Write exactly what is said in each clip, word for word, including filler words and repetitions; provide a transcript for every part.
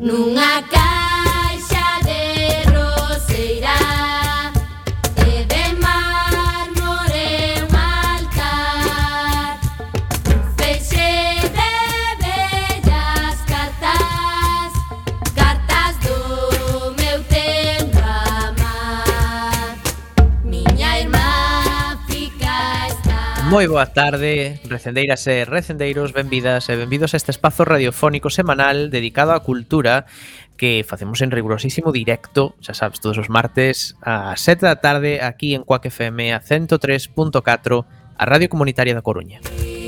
Nunha caixa de roseira e de mármore un altar, un feixe de bellas cartas, cartas do meu tempo amar. Miña irmá fica esta. Moi boa tarde, recendeiras e recendeiros, benvidas e benvidos a este espazo radiofónico semanal dedicado á cultura que facemos en rigurosísimo directo, xa sabes, todos os martes a sete da tarde aquí en Cuac F M a ciento tres punto catro, a Radio Comunitaria da Coruña.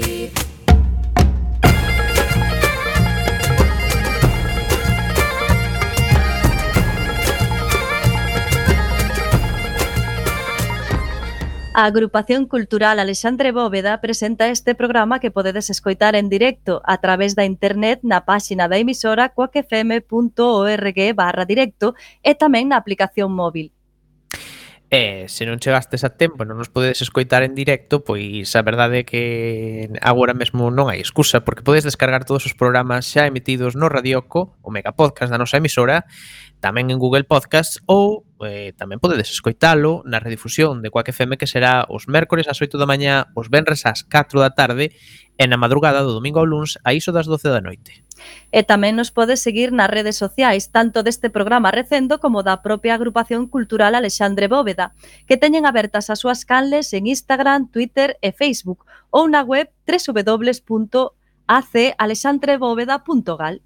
A Agrupación Cultural Alexandre Bóveda presenta este programa que podedes escoitar en directo a través da internet na páxina da emisora cuac f m punto org barra directo e tamén na aplicación móvil. E se non chegastes a tempo e non nos podedes escoitar en directo, pois a verdade é que agora mesmo non hai excusa, porque podes descargar todos os programas xa emitidos no Radioco, o Megapodcast da nosa emisora, tamén en Google Podcast, ou eh, tamén podedes escoitalo na redifusión de Cuac F M, que será os mércores ás oito da mañá, os venres ás catro da tarde e na madrugada do domingo ao luns a iso das doce da noite. E tamén nos podes seguir nas redes sociais, tanto deste programa Recendo como da propia Agrupación Cultural Alexandre Bóveda, que teñen abertas as súas canles en Instagram, Twitter e Facebook, ou na web w w w punto a c alexandre bóveda punto gal.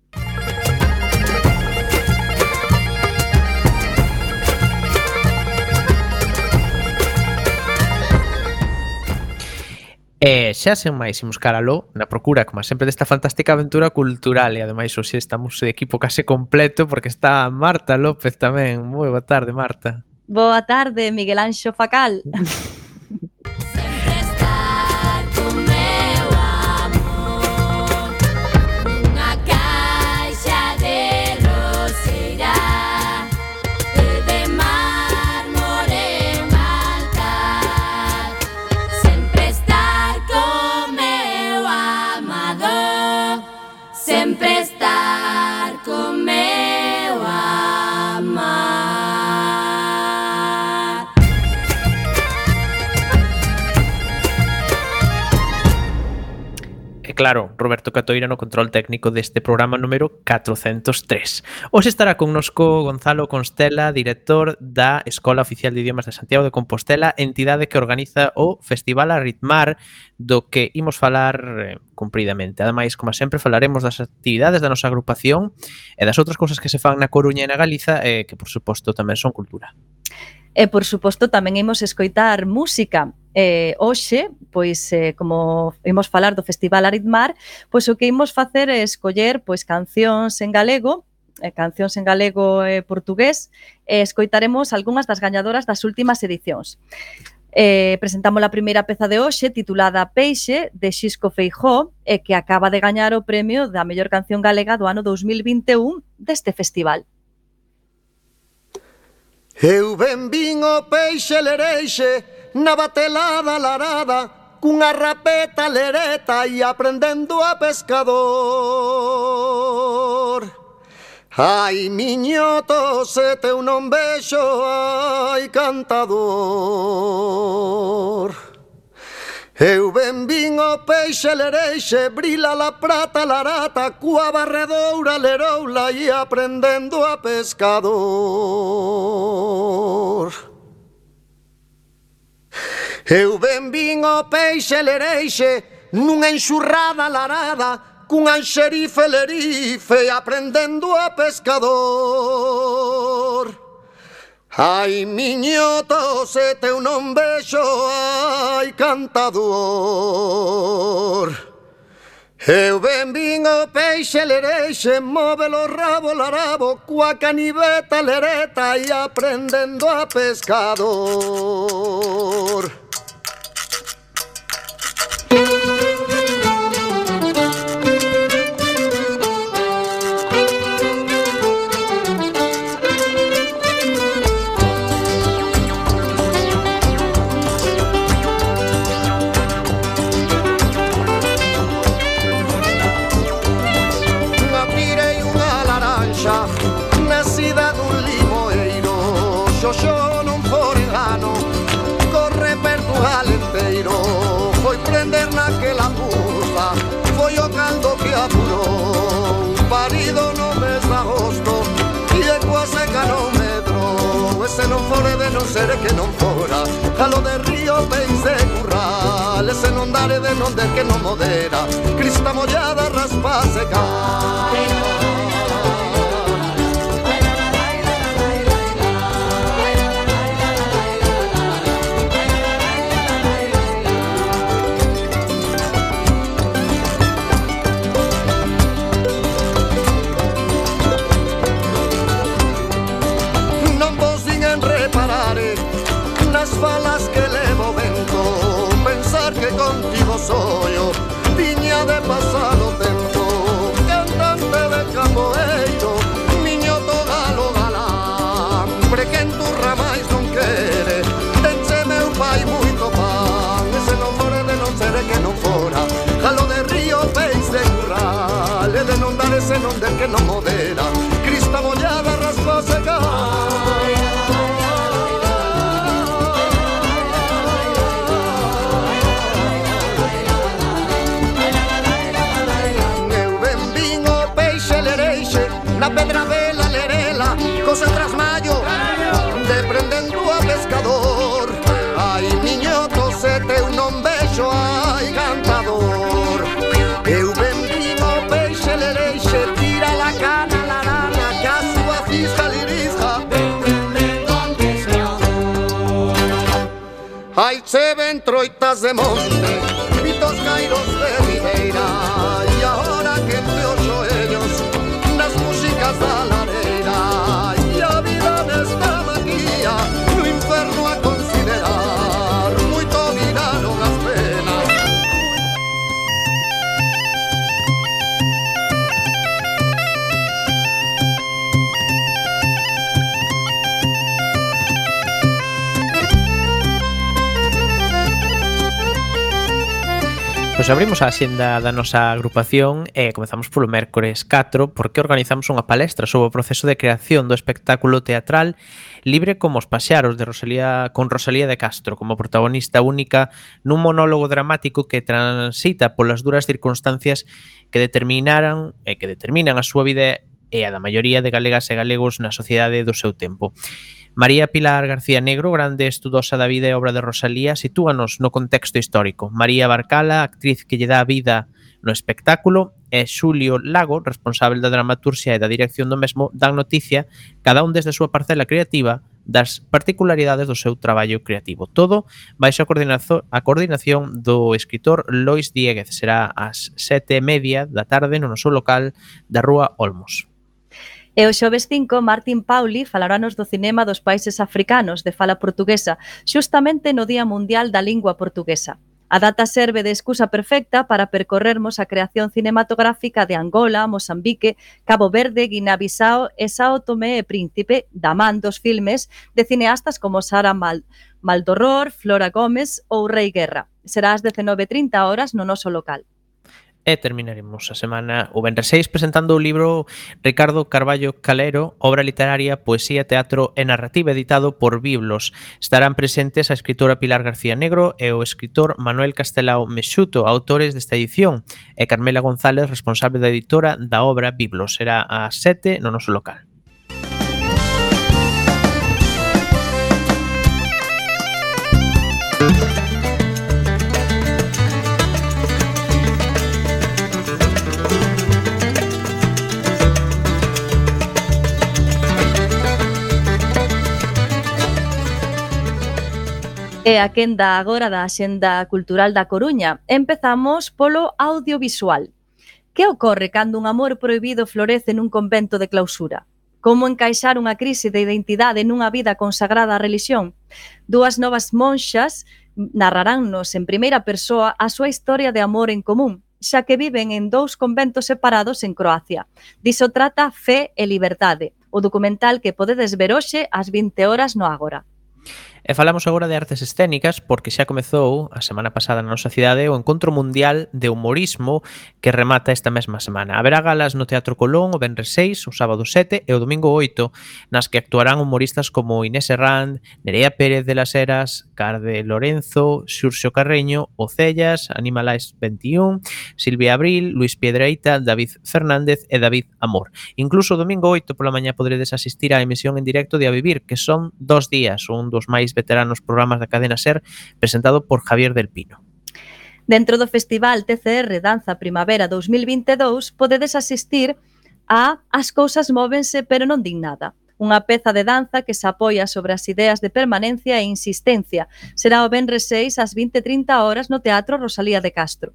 E xa sen máis imos caralo na procura, como sempre, desta fantástica aventura cultural. E ademais hoxe estamos de equipo case completo porque está Marta López tamén. Moi boa tarde, Marta. Boa tarde, Miguel Anxo Facal. Sempre estar con meu amor, nunha caixa de roseira e de mármore un altar. Sempre estar con meu amado, sempre estar con meu amar. E claro, Roberto Catoira no control técnico deste programa número catrocentos tres. Hoxe estará connosco Gonzalo Constela, director da Escola Oficial de Idiomas de Santiago de Compostela, entidade que organiza o Festival Arritmar, do que imos falar eh, cumpridamente. Ademais, como sempre, falaremos das actividades da nosa agrupación e das outras cousas que se fan na Coruña e na Galiza, e que, por suposto, tamén son cultura. E, por suposto, tamén imos escoitar música. Eh, hoxe, pois, eh, como imos falar do Festival Arritmar, pois o que imos facer é escoller pois cancións en galego, eh, cancións en galego e portugués, e escoitaremos algunhas das gañadoras das últimas edicións. Eh, presentamos a primeira peza de hoxe, titulada Peixe, de Xisco Feijó, e que acaba de gañar o premio da mellor canción galega do ano dos mil vinte e un deste festival. Eu ben vin o peixe lereixe na batelada larada, cunha rapeta lereta e aprendendo a pescador. Ai, miñoto, se teu non vexo, ai, cantador. Eu ben vin o peixe lereixe, brila la prata larata, cua barredoura leroula e aprendendo a pescador. Eu ben vin o peixe lereixe nunha enxurrada larada, cun anxerife lerife aprendendo a pescador. Ai, miñoto, se teu non vexo, ai, cantador. Eu ben vin o peixe lereixe, móvelo rabo larabo, coa caniveta lereta e aprendendo a pescador. se non fore de non ser que non fora. Jalo de río, peix de curral, e se non dare de non der que non modera. Crista mollada, raspa seca. Nas falas que levo vento, pensar que contigo soio, tiña de pasar o tempo. Cantante de camboeiro, niño togalo galambre, que enturra máis non quere. Tenche meu pai moito pan, e se non fore de non ser que non fora. Jalo de río, peix de curral, e de non dar ese non der que non modera. Crista mollada, raspa seca. La pedra vela, lerela, cosa tras mayo, de prendendo a pescador. Ai, niñoto, se teu non vexo, ai, cantador. Eu ben vino, peixe, lereixe, tira la cana, la rana, que a súa cisca lirisca, de prendendo a pescador. Ai, che ven troitas de monte, gritos cairos de ribeira, e agora que entre os joellos nas músicas da lareira, e a vida nesta maquilla no inferno a considerar, moito viraron as penas. Pois abrimos a axenda da nosa agrupación e comezamos polo mércores catro porque organizamos unha palestra sobre o proceso de creación do espectáculo teatral Libre como os paxaros de Rosalía con Rosalía de Castro como protagonista única nun monólogo dramático que transita polas duras circunstancias que determinaran e que determinan a súa vida e a da maioría de galegas e galegos na sociedade do seu tempo. María Pilar García Negro, grande estudosa da vida e obra de Rosalía, sitúanos no contexto histórico. María Barcala, actriz que lle dá a vida no espectáculo, e Xulio Lago, responsable da dramaturxia e da dirección do mesmo, dan noticia, cada un desde a súa parcela creativa, das particularidades do seu traballo creativo. Todo baixo a coordinación, a coordinación do escritor Lois Dieguez. Será ás sete e media da tarde no noso local da Rúa Olmos. E o xoves cinco, Martín Pauli falarános do cinema dos países africanos de fala portuguesa, xustamente no Día Mundial da Lingua Portuguesa. A data serve de excusa perfecta para percorrermos a creación cinematográfica de Angola, Mozambique, Cabo Verde, Guiná-Bissau e Sao Tomé e Príncipe, da man dos filmes de cineastas como Sara Mal Maldoror, Flora Gómez ou Rei Guerra. Será ás dezenove e trinta horas no noso local. E terminaremos a semana o venres seis presentando o libro Ricardo Carballo Calero, obra literaria, poesía, teatro e narrativa editado por Biblos. Estarán presentes a escritora Pilar García Negro e o escritor Manuel Castelao Mexuto, autores desta edición, e Carmela González, responsable da editora da obra Biblos. Será ás sete no noso local. E a quenda agora da Axenda Cultural da Coruña. Empezamos polo audiovisual. Que ocorre cando un amor prohibido florece nun convento de clausura? Como encaixar unha crise de identidade nunha vida consagrada á religión? Dúas novas monxas narraránnos en primeira persoa a súa historia de amor en común, xa que viven en dous conventos separados en Croacia. Diso trata Fe e Liberdade, o documental que podedes ver hoxe ás vinte horas no Ágora. E falamos agora de artes escénicas porque xa comezou a semana pasada na nosa cidade o Encontro Mundial de Humorismo que remata esta mesma semana. Haberá galas no Teatro Colón o venres seis, o sábado sete e o domingo oito, nas que actuarán humoristas como Inés Serrán, Nerea Pérez de las Heras, Carde Lorenzo, Xurxo Carreño, Ocellas, Animalais veintiún, Silvia Abril, Luis Piedraíta, David Fernández e David Amor. Incluso o domingo oito pola mañá poderedes asistir á emisión en directo de A Vivir, que son dos días, un dos máis veteranos programas da cadena SER, presentado por Javier del Pino. Dentro do Festival T C R Danza Primavera dous mil vinte e dous podedes asistir a As cousas móvense pero non din nada, unha peza de danza que se apoia sobre as ideas de permanencia e insistencia. Será o venres seis ás vinte e trinta horas no Teatro Rosalía de Castro.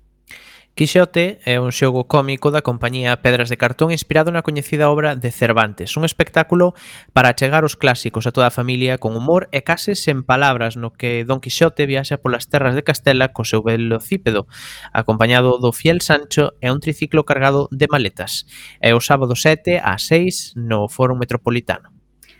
Quixote é un xogo cómico da compañía Pedras de Cartón inspirado na coñecida obra de Cervantes, un espectáculo para achegar os clásicos a toda a familia con humor e case sen palabras no que Don Quixote viaxa polas terras de Castela co seu velocípedo, acompañado do fiel Sancho e un triciclo cargado de maletas. É o sábado sete ás seis no Foro Metropolitano.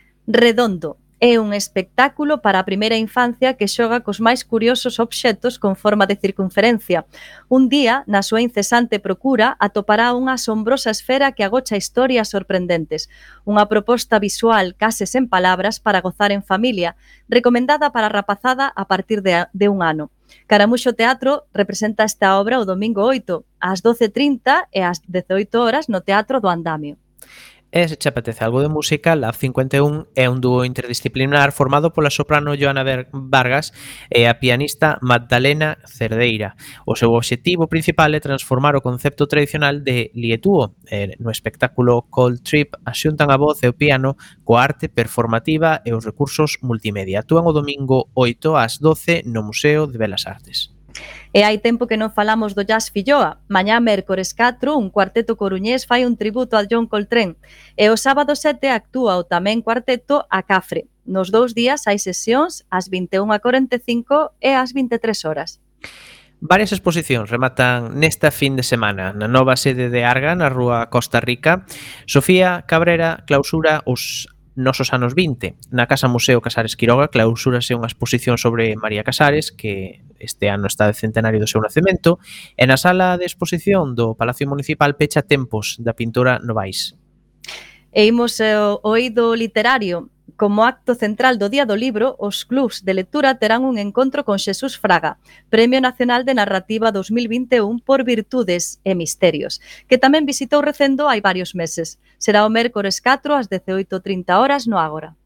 Redondo é un espectáculo para a primeira infancia que xoga cos máis curiosos obxetos con forma de circunferencia. Un día, na súa incesante procura, atopará unha asombrosa esfera que agocha historias sorprendentes. Unha proposta visual case sen palabras para gozar en familia, recomendada para a rapazada a partir de, de un ano. Caramuxo Teatro representa esta obra o domingo oito, ás doce e trinta e ás dezaoito horas no Teatro do Andamio. E se che apetece algo de música, Lab cincuenta e un é un dúo interdisciplinar formado pola soprano Joana Vargas e a pianista Magdalena Cerdeira. O seu obxectivo principal é transformar o concepto tradicional de lietúo. No espectáculo Cold Trip axuntan a voz e o piano coa arte performativa e os recursos multimedia. Actúan o domingo oito ás doce no Museo de Belas Artes. E hai tempo que non falamos do Jazz Filloa. Mañá mércores catro, un cuarteto coruñés fai un tributo a John Coltrane. E o sábado sete actúa o tamén cuarteto a Cafre. Nos dous días hai sesións ás vinte e unha e corenta e cinco e ás vinte e tres horas. Varias exposicións rematan nesta fin de semana. Na nova sede de Arga, na rúa Costa Rica, Sofía Cabrera clausura os nosos anos vinte. Na Casa Museo Casares Quiroga clausúrase unha exposición sobre María Casares, que este ano está de centenario do seu nacemento, e na sala de exposición do Palacio Municipal pecha Tempos, da pintora Novais. E imos ao oído literario. Como acto central do Día do Libro, os clubs de lectura terán un encontro con Xesús Fraga, Premio Nacional de Narrativa dos mil vinte e un por Virtudes e Misterios, que tamén visitou Recendo hai varios meses. Será o mércores catro ás dezaoito e trinta horas no Ágora.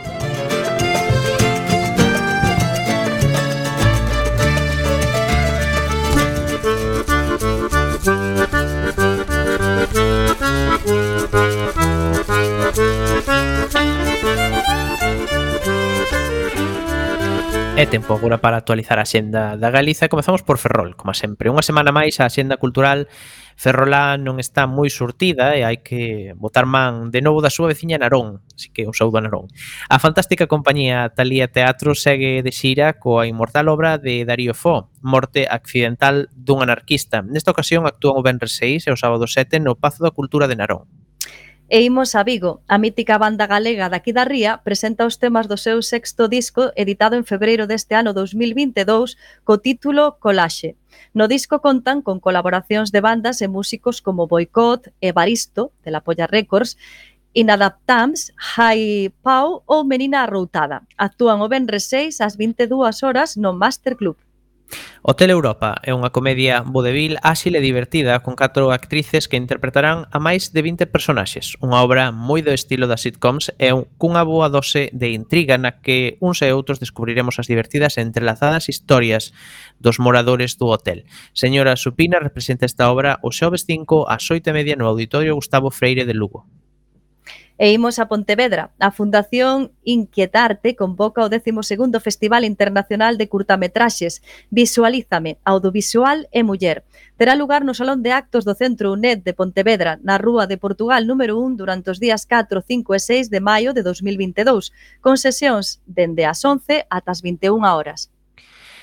É tempo agora para actualizar a xenda da Galiza. Comezamos por Ferrol, como sempre. Unha semana máis a xenda cultural ferrolá non está moi surtida e hai que botar man de novo da súa veciña Narón, así que un saúdo a Narón. A fantástica compañía Talía Teatro segue de xira coa inmortal obra de Darío Fo, Morte accidental dun anarquista. Nesta ocasión actúan o venres seis e o sábado sete no Pazo da Cultura de Narón. E imos a Vigo. A mítica banda galega daqui da Ría presenta os temas do seu sexto disco editado en febreiro deste ano dos mil vinte e dous co título Colaxe. No disco contan con colaboracións de bandas e músicos como Boicot, Evaristo, de la Polla Records, Inadaptams, Hai Pau ou Menina Arroutada. Actúan o venres seis ás vinte e dúas horas no Master Club. Hotel Europa é unha comedia vodevil áxil e divertida con catro actrices que interpretarán a máis de vinte personaxes. Unha obra moi do estilo das sitcoms e cunha boa dose de intriga na que uns e outros descubriremos as divertidas e entrelazadas historias dos moradores do hotel. Señora Supina representa esta obra o xoves cinco ás oito e media no Auditorio Gustavo Freire de Lugo. E imos a Pontevedra. A Fundación Inquietarte convoca o décimo segundo Festival Internacional de Curtametraxes Visualízame, Audiovisual e Muller. Terá lugar no Salón de Actos do Centro UNED de Pontevedra, na Rúa de Portugal número un, durante os días catro, cinco e seis de maio de dos mil vinte e dous, con sesións dende as once ata as vinte e unha horas.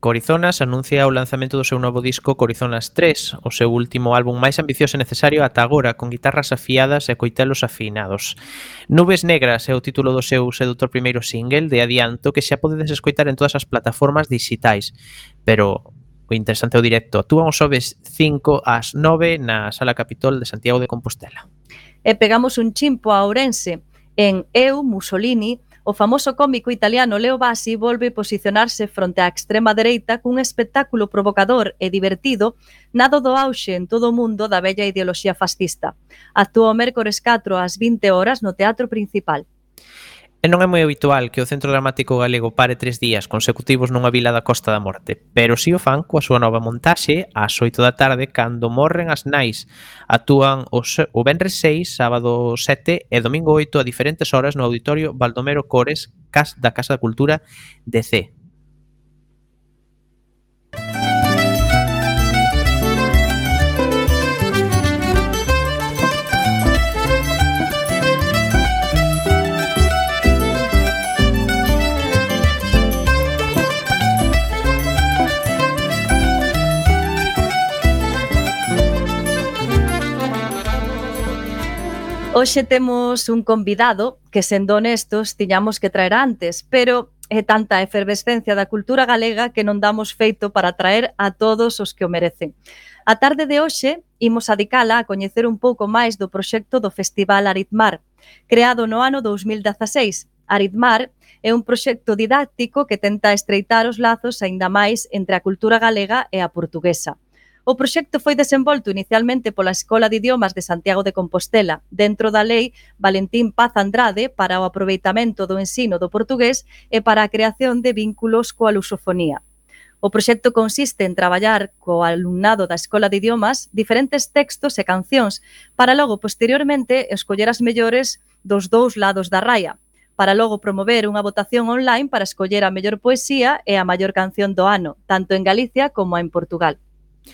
Corizonas anuncia o lanzamento do seu novo disco Corizonas tres, o seu último álbum máis ambicioso e necesario ata agora, con guitarras afiadas e coitelos afinados. Nubes Negras é o título do seu seductor primeiro single de adianto que xa podedes escoitar en todas as plataformas digitais, pero o interesante é o directo. Actúan os xoves cinco ás nove na Sala Capitol de Santiago de Compostela. E pegamos un chimpo a Ourense. En Eu, Mussolini, o famoso cómico italiano Leo Bassi volve posicionarse fronte á extrema dereita cun espectáculo provocador e divertido nado do auxe en todo o mundo da bella ideoloxía fascista. Actúa o mércores catro ás vinte horas no Teatro Principal. E non é moi habitual que o Centro Dramático Galego pare tres días consecutivos nunha vila da Costa da Morte, pero si o fan coa súa nova montaxe ás oito da tarde cando morren as nais. Actúan os, o venres seis, sábado sete e domingo oito a diferentes horas no Auditorio Baldomero Cores cas da Casa da Cultura de C. Hoxe temos un convidado que, sendo honestos, tiñamos que traer antes, pero é tanta efervescencia da cultura galega que non damos feito para traer a todos os que o merecen. A tarde de hoxe imos adicala a coñecer un pouco máis do proxecto do Festival Aritmar, creado no ano dous mil dezaseis. Aritmar é un proxecto didáctico que tenta estreitar os lazos aínda máis entre a cultura galega e a portuguesa. O proxecto foi desenvolto inicialmente pola Escola de Idiomas de Santiago de Compostela, dentro da Lei Valentín Paz Andrade para o aproveitamento do ensino do portugués e para a creación de vínculos coa lusofonía. O proxecto consiste en traballar co alumnado da Escola de Idiomas diferentes textos e cancións para logo, posteriormente, escoller as mellores dos dous lados da raia, para logo promover unha votación online para escoller a mellor poesía e a maior canción do ano, tanto en Galicia como en Portugal.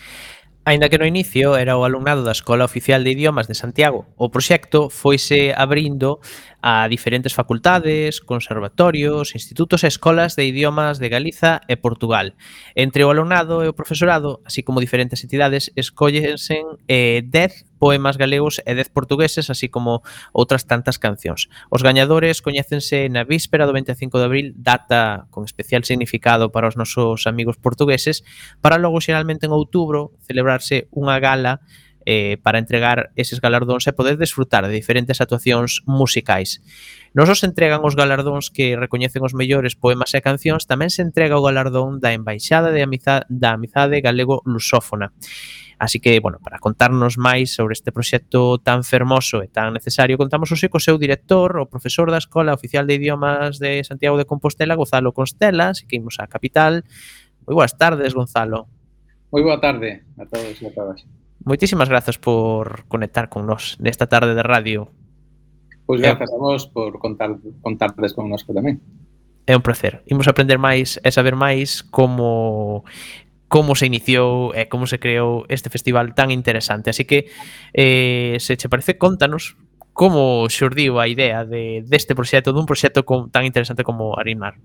Aínda que no inicio era o alumnado da Escola Oficial de Idiomas de Santiago, o proxecto foise abrindo a diferentes facultades, conservatorios, institutos e escolas de idiomas de Galiza e Portugal. Entre o alumnado e o profesorado, así como diferentes entidades, escóllense eh, dez poemas galegos e dez portugueses, así como outras tantas cancións. Os gañadores coñécense na víspera do veinticinco de abril, data con especial significado para os nosos amigos portugueses, para logo, xeralmente en outubro, celebrarse unha gala eh, para entregar eses galardóns e poder desfrutar de diferentes actuacións musicais. Non só se entregan os galardóns que recoñecen os mellores poemas e cancións, tamén se entrega o galardón da Embaixada de Amizade, da Amizade Galego-Lusófona. Así que, bueno, para contarnos máis sobre este proxecto tan fermoso e tan necesario, contamos hoxe co seu director, o profesor da Escola Oficial de Idiomas de Santiago de Compostela, Gonzalo Constela, así que imos á capital. Moi boas tardes, Gonzalo. Moi boa tarde a todos e a todas. Moitísimas grazas por conectar con nós nesta tarde de radio. Pois grazas a vos por contar, contarles con nosco tamén. É un placer. Imos aprender máis e saber máis como como se iniciou e como se creou este festival tan interesante. Así que, eh, se che parece, contanos como xurdiu a idea de deste proxecto, dun proxecto con, tan interesante como Aritmar.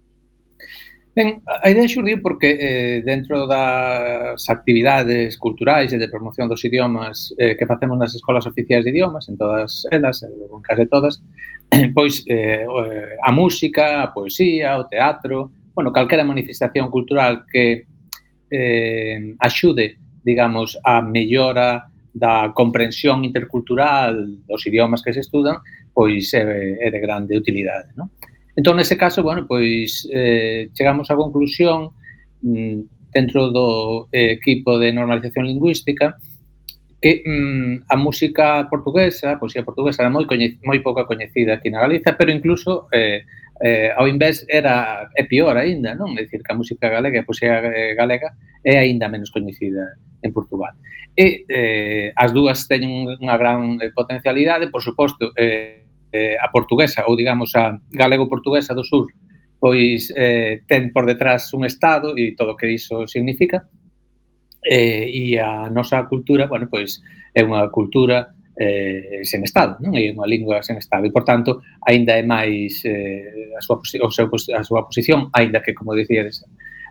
Ben, a idea xurdiu porque eh, dentro das actividades culturais e de promoción dos idiomas eh, que facemos nas escolas oficiais de idiomas, en todas elas, en case todas, pois eh, a música, a poesía, o teatro, bueno, calquera manifestación cultural que eh, axude, digamos, a mellora da comprensión intercultural dos idiomas que se estudan, pois é, é de grande utilidade, non? Entón, nese caso, bueno, pois eh, chegamos á conclusión mm, dentro do eh, equipo de normalización lingüística que mm, a música portuguesa, a poesía portuguesa era moi, moi pouca coñecida aquí na Galiza, pero incluso eh, eh, ao invés era é pior aínda, non? É dicir, que a música galega e a poesía galega é aínda menos coñecida en Portugal. E eh, as dúas teñen unha gran potencialidade, por suposto, eh, eh, a portuguesa, ou digamos a galego-portuguesa do sur, pois eh, ten por detrás un Estado e todo o que iso significa, eh, e a nosa cultura, bueno, pois é unha cultura eh, sen Estado, non? É unha lingua sen Estado, e, por tanto, aínda é máis eh, a, súa, o seu, a súa posición, aínda que, como dicíades,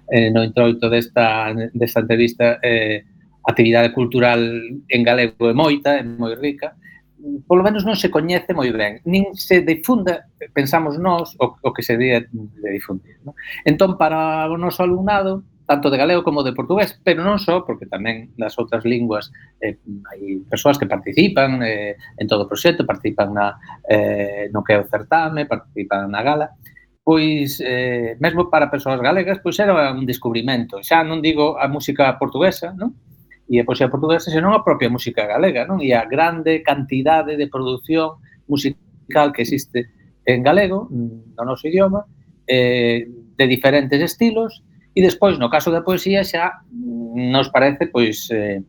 eh, no introito desta, desta entrevista, eh, a actividade cultural en galego é moita, é moi rica, polo menos non se coñece moi ben, nin se difunda, pensamos nós, o, o que se debe de difundir. Non? Entón, para o noso alumnado, tanto de galego como de portugués, pero non só, porque tamén nas outras linguas eh, hai persoas que participan eh, en todo o proxecto, participan na, eh, no que é o certame, participan na gala, pois, eh, mesmo para persoas galegas, pois era un descubrimento. Xa non digo a música portuguesa, non? E a poesía portuguesa, senón a propia música galega, non? E a grande cantidade de produción musical que existe en galego, no noso idioma, eh, de diferentes estilos, e despois, no caso da poesía, xa nos parece, pois, eh,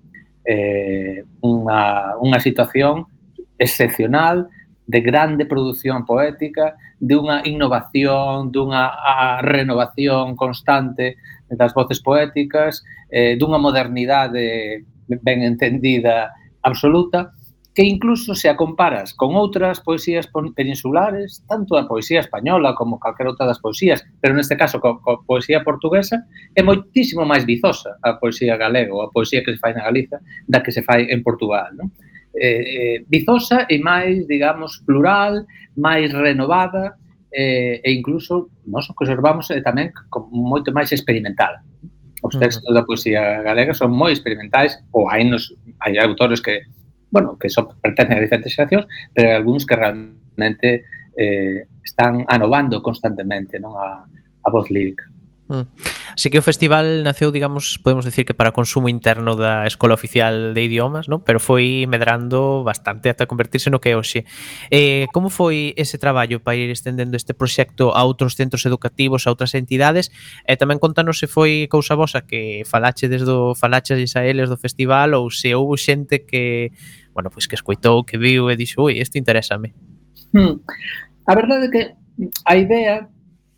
eh, unha, unha situación excepcional de grande produción poética, de unha innovación, dunha renovación constante das voces poéticas, eh, dunha modernidade ben entendida absoluta, que incluso se a comparas con outras poesías peninsulares, tanto a poesía española como calquera outra das poesías, pero neste caso co, co poesía portuguesa, é moitísimo máis vizosa a poesía galega ou a poesía que se fai na Galiza da que se fai en Portugal, non? Eh, eh, vizosa e máis, digamos, plural, máis renovada, eh, e incluso nós observamos eh, tamén como moito máis experimental. Os textos uh-huh. da poesía galega son moi experimentais, ou hai, nos, hai autores que, bueno, que son, pertencen a diferentes xeracións, pero hai algúns que realmente eh, están anovando constantemente, non, a, a voz lírica. Mm. Así que o festival naceu, digamos, podemos decir que para consumo interno da Escola Oficial de Idiomas, ¿no? Pero foi medrando bastante ata convertirse no que é hoxe. Eh, como foi ese traballo para ir estendendo este proxecto a outros centros educativos, a outras entidades? E tamén contanos se foi cousa vosa que falache desde o falaches a eles do festival ou se houve xente que, bueno, pois que escoitou, que viu e dixo, ui, isto interésame. Hmm. A verdade é que a idea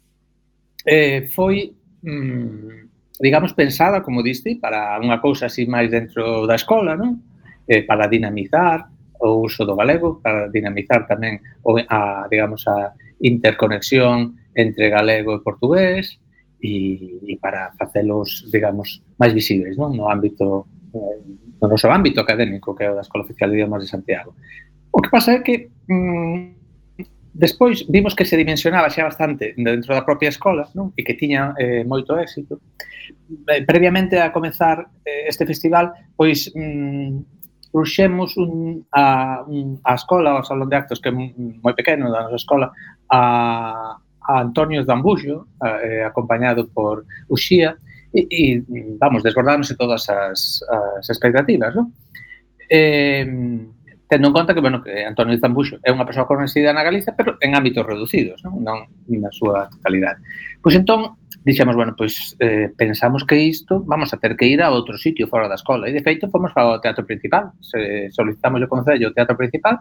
eh, foi digamos, pensada, como diste, para unha cousa así máis dentro da escola, non? Eh, para dinamizar o uso do galego, para dinamizar tamén o, a, digamos, a interconexión entre galego e portugués e, e para facelos, digamos, máis visibles, non? No ámbito, eh, no noso ámbito académico, que é o da Escola Oficial de Idiomas de Santiago. O que pasa é que mm, despois vimos que se dimensionaba xa bastante dentro da propia escola, non? E que tiña eh, moito éxito. Eh, previamente a comenzar eh, este festival, pois mm, ruxemos un, a, un, a escola, o salón de actos, que é moi pequeno da nosa escola, a, a Antonio Zambuxo, eh, acompañado por Uxía, e, e vamos, desbordándose todas as, as expectativas, non? Eh, tendo en conta que, bueno, que Antonio Zambuxo é unha persoa conhecida na Galiza, pero en ámbitos reducidos, non, non na súa totalidade. Pois entón, dixemos, bueno, pois eh, pensamos que isto vamos a ter que ir a outro sitio fora da escola, e de feito fomos para o Teatro Principal, se solicitamos o Concello o Teatro Principal,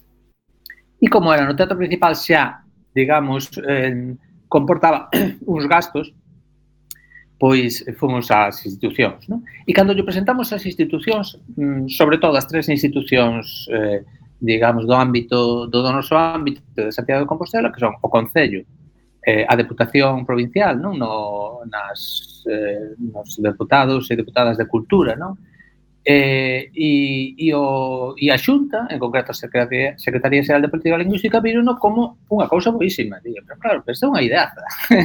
e como era no Teatro Principal xa, digamos, eh, comportaba uns gastos, pois fomos ás institucións, non? E cando lle presentamos as institucións, sobre todo as tres institucións, eh, digamos, do ámbito, do noso ámbito de Santiago de Compostela, que son o Concello, eh, a Deputación Provincial, non? No, nas, eh, nos deputados e deputadas de Cultura, non? Eh, e, e, o, e a Xunta, en concreto a Secretaría, Secretaría Xeral de Política Lingüística, virono como unha cousa boísima. Digo, pero claro, pero isto é unha ideaza.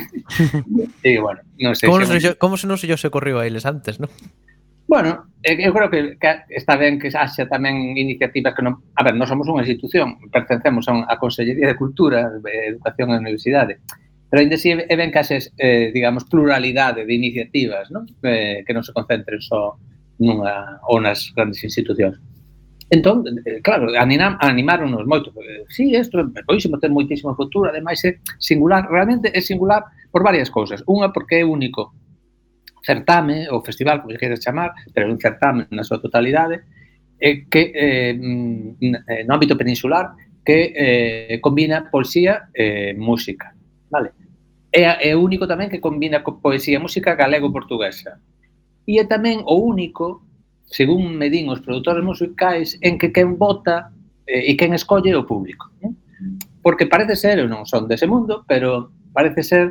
E, bueno, non sei como, se... Se, como se non se yo se corrió a eles antes, non? Bueno, eu creo que, que está ben que haxa tamén iniciativas que non... A ver, non somos unha institución, pertencemos a, a Consellería de Cultura, de Educación e Universidade, pero ainda así é ben que haxes, eh, digamos, pluralidade de iniciativas, non? Eh, que non se concentren só nunha ou nas grandes institucións. Entón, claro, animam, animáronos moito, porque, sí, isto é poísimo, ten moitísimo futuro, ademais é singular, realmente é singular por varias cousas. Unha, porque é único certame, ou festival, como se queres chamar, pero é un certame na súa totalidade, eh, que eh, no ámbito peninsular, que eh, combina poesía e música, vale? É, é único tamén que combina poesía e música galego-portuguesa. E é tamén o único, según me din os produtores musicais, en que quen vota eh, e quen escolle o público. ¿Eh? Porque parece ser, eu non son dese mundo, pero parece ser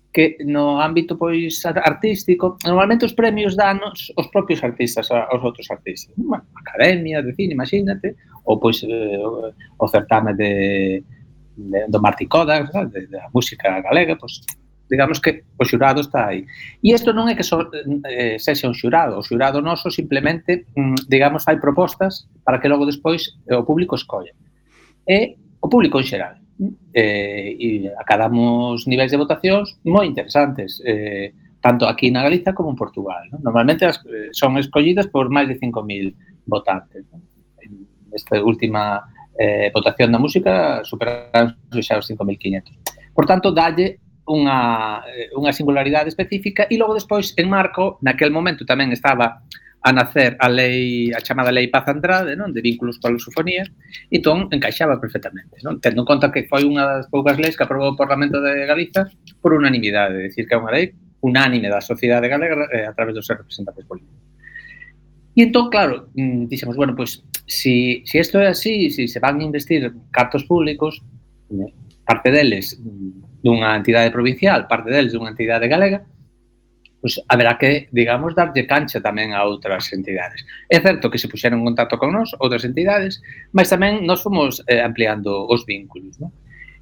que no ámbito pois artístico, normalmente os premios danos os propios artistas aos outros artistas. Bueno, academia de cine, imagínate, ou pois eh, o certame de, de do Martí Codas, de, de a música galega, pois digamos que o xurado está aí. E isto non é que so, eh, sexa un xurado, o xurado noso simplemente, mm, digamos, fai propostas para que logo despois o público escolla. E o público en xeral. Eh, e acadamos niveis de votacións moi interesantes, eh, tanto aquí na Galiza como en Portugal. ¿No? Normalmente as, eh, son escollidas por máis de cinco mil votantes. ¿No? En esta última eh, votación da música superaron xa os cinco mil quinhentos. Por tanto, dalle unha, unha singularidade específica e logo despois en marco, naquel momento tamén estaba a nacer a lei, a chamada Lei Paz Andrade, non? De vínculos coa lusofonía, e entón encaixaba perfectamente, non? Tendo en conta que foi unha das poucas leis que aprobou o Parlamento de Galiza por unanimidade, é dicir, que é unha lei unánime da sociedade galega eh, a través dos seus representantes políticos. E entón, claro, dixemos, bueno, pois, si, si isto é así, si se van a investir cartos públicos, parte deles dunha entidade provincial, parte deles dunha entidade galega, pois haberá que, digamos, darlle cancha tamén a outras entidades. É certo que se puxeron en contacto con nós, outras entidades, mas tamén nós fomos eh, ampliando os vínculos, non?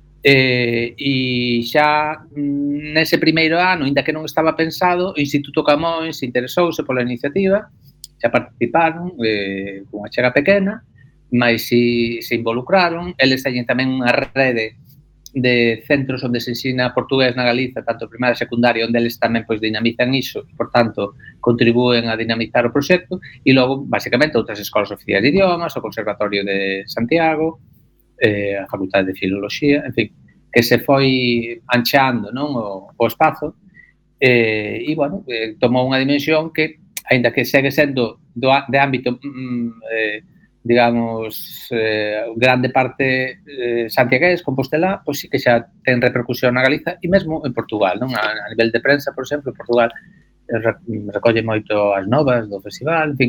Eh, e xa nese primeiro ano, ainda que non estaba pensado, o Instituto Camões interesouse pola iniciativa, xa participaron eh, cunha chega pequena, mas si se involucraron, eles teñen tamén unha rede de centros onde se ensina portugués na Galiza, tanto primaria e secundaria, onde eles tamén pois dinamizan iso, por tanto, contribúen a dinamizar o proxecto, e logo, basicamente, outras escolas oficiais de idiomas, o Conservatorio de Santiago, eh, a Facultade de Filoloxía, en fin, que se foi anchando, non, o, o espazo, eh, e, bueno, eh, tomou unha dimensión que, aínda que segue sendo do, de ámbito mm, eh, digamos, eh, grande parte eh, santiagués, compostelá, pois sí que xa ten repercusión na Galiza e mesmo en Portugal, non? A, a nivel de prensa, por exemplo, Portugal eh, recolle moito as novas do festival, en fin.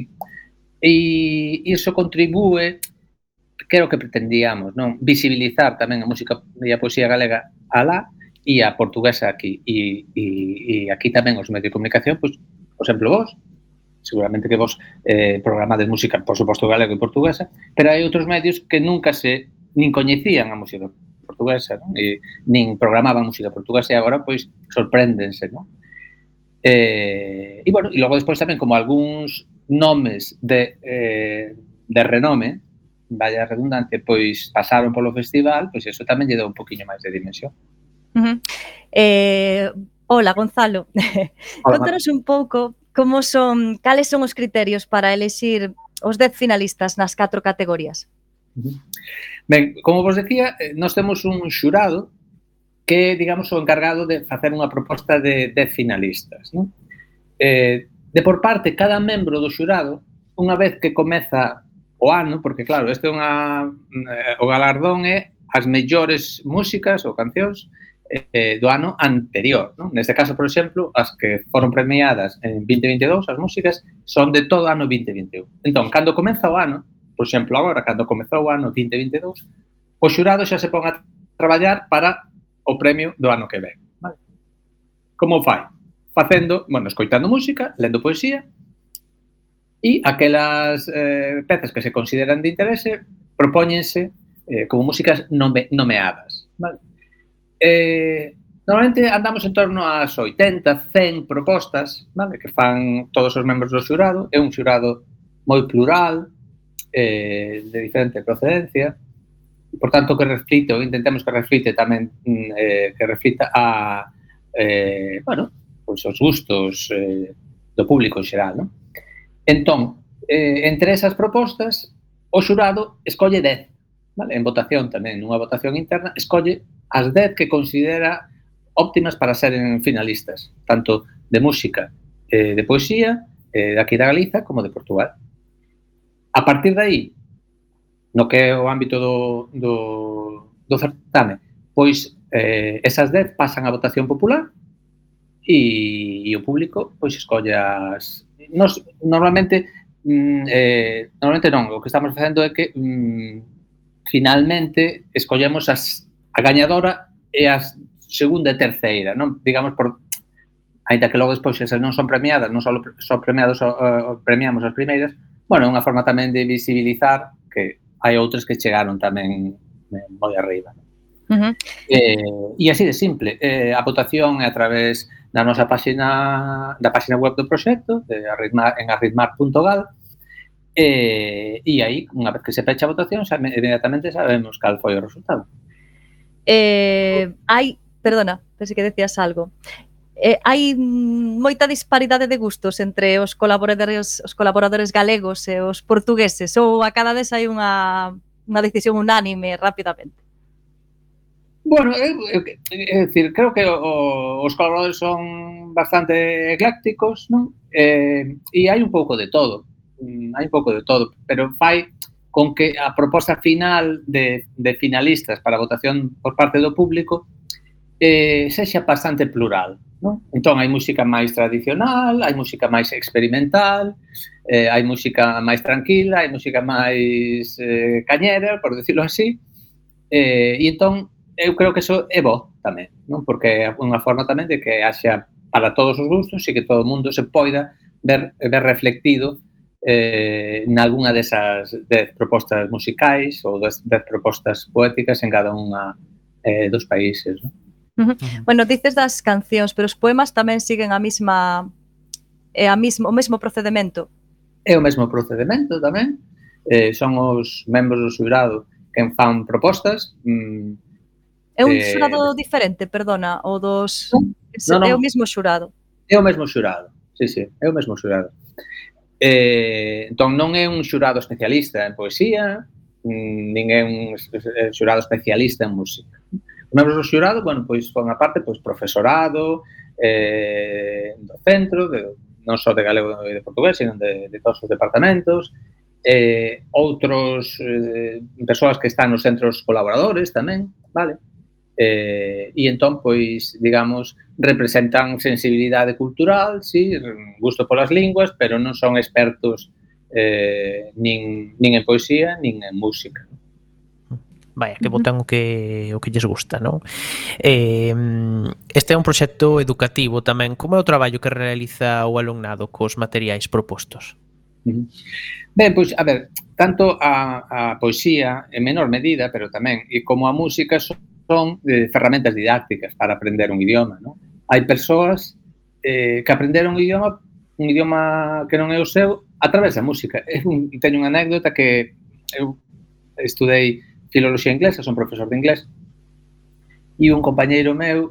E iso contribúe, que é o que pretendíamos, non? Visibilizar tamén a música e a poesía galega alá e a portuguesa aquí. E, e, e aquí tamén os medios de comunicación, pois, por exemplo, vos, seguramente que vos eh, programades música, por suposto, galego e portuguesa, pero hai outros medios que nunca se, nin coñecían a música portuguesa, non? E, nin programaban música portuguesa e agora, pois, sorpréndense, non? Eh, e, bueno, e logo despois tamén, como algúns nomes de, eh, de renome, vaya redundante, pois, pasaron polo festival, pois, eso tamén lle dá un poquinho máis de dimensión. Uh-huh. Eh, hola, Gonzalo. Hola, contanos un pouco como son, cales son os criterios para elexir os dez finalistas nas catro categorías? Ben, como vos decía, nós temos un xurado que, digamos, o encargado de facer unha proposta de dez finalistas, non? Eh, de por parte, cada membro do xurado, unha vez que comeza o ano, porque, claro, este é unha, o galardón é as mellores músicas ou cancións Eh, do ano anterior, non? Neste caso, por exemplo, as que foron premiadas en vinte veintidós, as músicas, son de todo o ano vinte veintiún. Entón, cando comeza o ano, por exemplo, agora, cando comezou o ano vinte veintidós, o xurado xa se pon a traballar para o premio do ano que ven. Vale? Como fai? Facendo, bueno, escoitando música, lendo poesía, e aquelas eh, pezas que se consideran de interese propóñense eh, como músicas nome, nomeadas. Vale? Eh, normalmente andamos en torno ás oitenta, cen propostas, vale, que fan todos os membros do xurado. É un xurado moi plural, eh, de diferente procedencia, e, por tanto, que reflite, ou intentemos que reflite tamén, eh, que reflita a, eh, bueno, pois os gustos eh, do público en xeral, non? Entón, eh, entre esas propostas, o xurado escolle dez, vale, en votación tamén, nunha votación interna, escolle as dez que considera óptimas para seren finalistas, tanto de música, eh, de poesía, eh, de aquí da Galiza, como de Portugal. A partir de aí, no que é o ámbito do, do, do certame, pois eh, esas dez pasan a votación popular e, e o público pois escolle as... Nos, normalmente, mm, eh, normalmente non, o que estamos facendo é que mm, finalmente escollemos as a gañadora e as segunda e terceira, non? Digamos, por aínda que logo despois esas non son premiadas, non só, só premiados uh, premiamos as primeiras, bueno, é unha forma tamén de visibilizar que hai outras que chegaron tamén moi arriba. Uh-huh. Eh, e así de simple, eh, a votación é a través da nosa páxina, da páxina web do proxecto, de arritmar, en arritmar punto gal, eh, e aí, unha vez que se pecha a votación, xa inmediatamente sabemos cal foi o resultado. Eh, hai, perdona, pensei que decías algo. Eh, hai moita disparidade de gustos entre os colaboradores os colaboradores galegos e os portugueses, ou a cada vez hai unha, unha decisión unánime rapidamente? Bueno, é, é dicir, creo que o, os colaboradores son bastante eclécticos, non? Eh, e hai un pouco de todo, hai un pouco de todo, pero fai con que a proposta final de, de finalistas para a votación por parte do público eh, sexa bastante plural, non? Entón, hai música máis tradicional, hai música máis experimental, eh, hai música máis tranquila, hai música máis eh, cañera, por decirlo así, eh, e entón, eu creo que eso é bo tamén, non? Porque é unha forma tamén de que haxa para todos os gustos e que todo o mundo se poida ver, ver reflectido eh, nalgúna desas dez propostas musicais ou dez propostas poéticas en cada unha eh, dos países, non? Uh-huh. Bueno, dices das cancións, pero os poemas tamén siguen a mesma é a mesmo, o mesmo procedemento. É o mesmo procedemento tamén. Eh, son os membros do xurado quen fan propostas. Mm, é un eh, xurado diferente, perdona, o dos no, no, é o mesmo xurado. É o mesmo xurado. Sí, sí, é o mesmo xurado. Eh, entón non é un xurado especialista en poesía, nin é un xurado especialista en música. Os membros do xurado, bueno, pois forma parte pois profesorado eh, do centro, de, non só de galego e de portugués, sino de, de todos os departamentos, eh, outros eh, persoas que están nos centros colaboradores tamén, vale? Eh, e entón, pois, digamos, representan sensibilidade cultural, sí, gusto polas linguas, pero non son expertos eh, nin, nin en poesía, nin en música. Vaya, que votan o que o que lles gusta, non? Eh, este é un proxecto educativo tamén. Como é o traballo que realiza o alumnado cos materiais propostos? Ben, pois, a ver, tanto a, a poesía en menor medida, pero tamén, e como a música son, son eh, ferramentas didácticas para aprender un idioma, non? Hai persoas eh, que aprenderon un idioma, un idioma que non é o seu, a través da música. Eu teño unha anécdota que eu estudei filoloxía inglesa, son profesor de inglés, e un compañeiro meu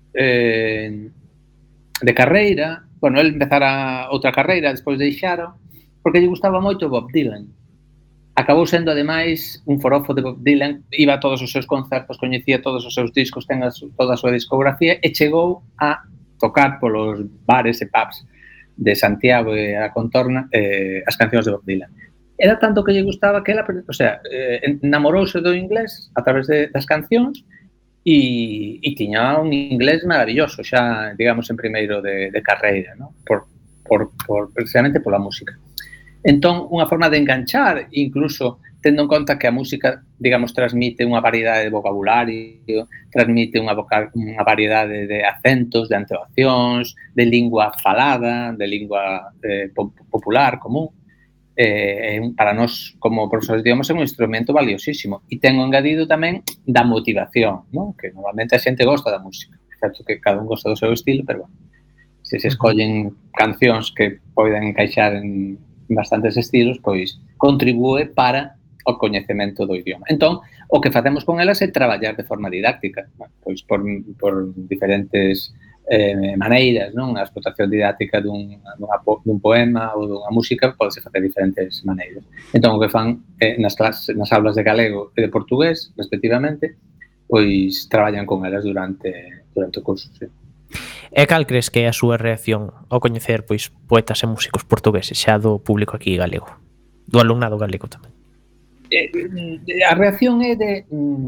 eh, de carreira, bueno, ele empezara outra carreira, despois deixaron, porque lle gustaba moito Bob Dylan. Acabou sendo, ademais, un forofo de Bob Dylan, iba a todos os seus concertos, coñecía todos os seus discos, ten toda a súa discografía, e chegou a tocar polos bares e pubs de Santiago e a contorna eh, as cancións de Bob Dylan. Era tanto que lle gustaba que ela, o sea, eh, enamorouse do inglés a través de, das cancións e, e tiña un inglés maravilloso xa, digamos, en primeiro de, de carreira, ¿no? Por, por, por, precisamente pola música. Entón, unha forma de enganchar, incluso tendo en conta que a música, digamos, transmite unha variedade de vocabulario, transmite unha, vocal, unha variedade de acentos, de entoacións, de lingua falada, de lingua eh, popular, común. Eh, para nós, como profesores de idiomas, é un instrumento valiosísimo. E ten o engadido tamén da motivación, ¿no? Que normalmente a xente gosta da música, certo que cada un gosta do seu estilo, pero bueno, se se escollen cancións que poden encaixar en bastantes estilos, pois contribúe para o coñecemento do idioma. Entón, o que facemos con elas é traballar de forma didáctica, bueno, pois por, por diferentes eh, maneiras, non? A explotación didáctica dun, dun poema ou dunha música pode ser facer diferentes maneiras. Entón, o que fan eh, nas, clases, nas aulas de galego e de portugués, respectivamente, pois traballan con elas durante, durante o curso, sí. E cal crees que é a súa reacción ao coñecer pois poetas e músicos portugueses xa do público aquí galego, do alumnado galego tamén? Eh, a reacción é de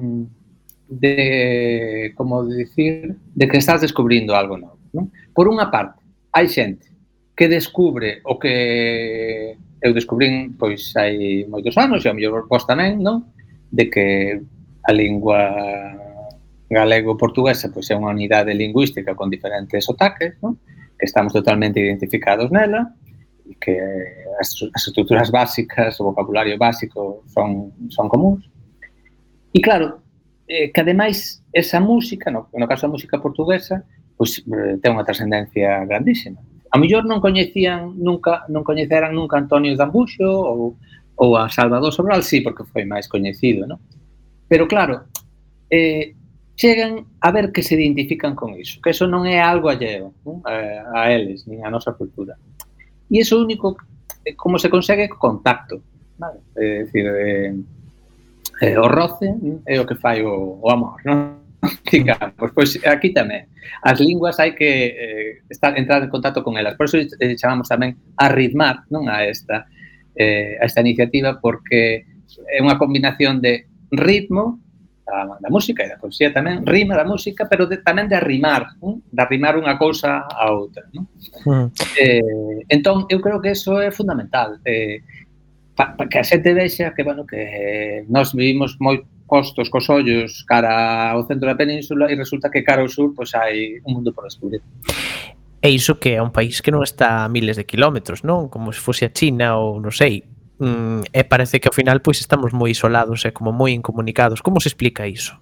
de como dicir, de que estás descubrindo algo novo, non? Por unha parte, hai xente que descubre o que eu descubrín pois hai moitos anos, e ao mellor vos tamén, non? De que a lingua galego-portuguesa pois é unha unidade lingüística con diferentes sotaques, non? Que estamos totalmente identificados nela, e que as, as estruturas básicas, o vocabulario básico son, son comuns. E claro, eh, que ademais esa música, no, no caso da música portuguesa, pois eh, ten unha trascendencia grandísima. A mellor non coñecían nunca, non coñeceran nunca Antonio Zambuxo ou, ou a Salvador Sobral, sí, porque foi máis coñecido, non? Pero claro, eh, chegan a ver que se identifican con iso, que eso non é algo alleo, non? A, a eles, nin a nosa cultura. E iso único, como se consegue, contacto, vale? É dicir, eh, eh, o roce é o que fai o, o amor, non? Digamos, pois aquí tamén. As linguas hai que eh, estar, entrar en contacto con elas. Por iso eh, chamamos tamén a ritmar, non, a esta, eh, a esta iniciativa, porque é unha combinación de ritmo da, da música e da poesía tamén, rima da música, pero de, tamén de arrimar, non? De arrimar unha cousa a outra, non? Mm. Eh, entón, eu creo que eso é fundamental. Eh, pa, pa que a xente vexa que, bueno, que nós vivimos moi postos cos ollos cara ao centro da península e resulta que cara ao sur pois hai un mundo por descubrir. E iso que é un país que non está a miles de kilómetros, non? Como se fose a China ou non sei. Mm, e parece que ao final pois estamos moi isolados e como moi incomunicados. Como se explica iso?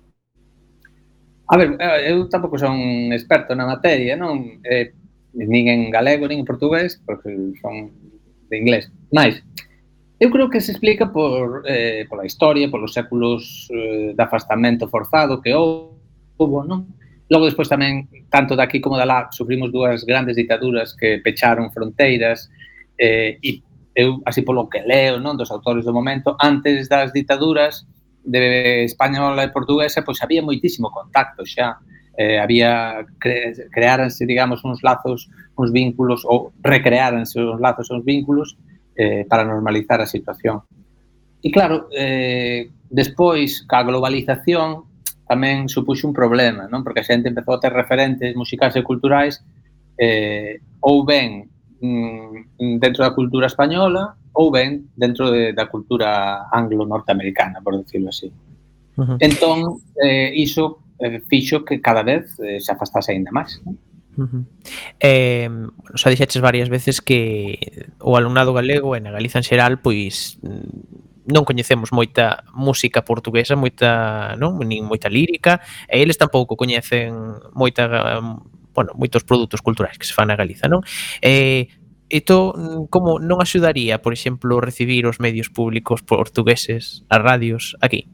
A ver, eu tampouco son experto na materia, non? Eh, nin en galego, nin en portugués, porque son de inglés. Mais, eu creo que se explica por, eh, pola historia, polos séculos eh, de afastamento forzado que houve, non? Logo, despois tamén, tanto daqui como de lá, sufrimos dúas grandes ditaduras que pecharon fronteiras eh, e eu, así polo que leo, non, dos autores do momento, antes das ditaduras de española e portuguesa, pois había moitísimo contacto xa. Eh, había, cre, creáranse, digamos, uns lazos, uns vínculos, ou recreáranse uns lazos, uns vínculos, Eh, para normalizar a situación. E claro, eh, despois, ca globalización, tamén supuxo un problema, non? Porque a xente empezou a ter referentes musicais e culturais eh, ou ben mm, dentro da cultura española ou ben dentro de, da cultura anglo-norteamericana, por decirlo así. Uh-huh. Entón, eh, iso eh, fixo que cada vez eh, se afastase ainda máis, non? Uh-huh. Eh, bueno, xa dixeches varias veces que o alumnado galego e na Galiza en xeral pois non coñecemos moita música portuguesa, moita, non, nin moita lírica, e eles tampouco coñecen moita, bueno, moitos produtos culturais que se fan na Galiza, non? Eh, isto como non axudaría, por exemplo, recibir os medios públicos portugueses, as radios aquí?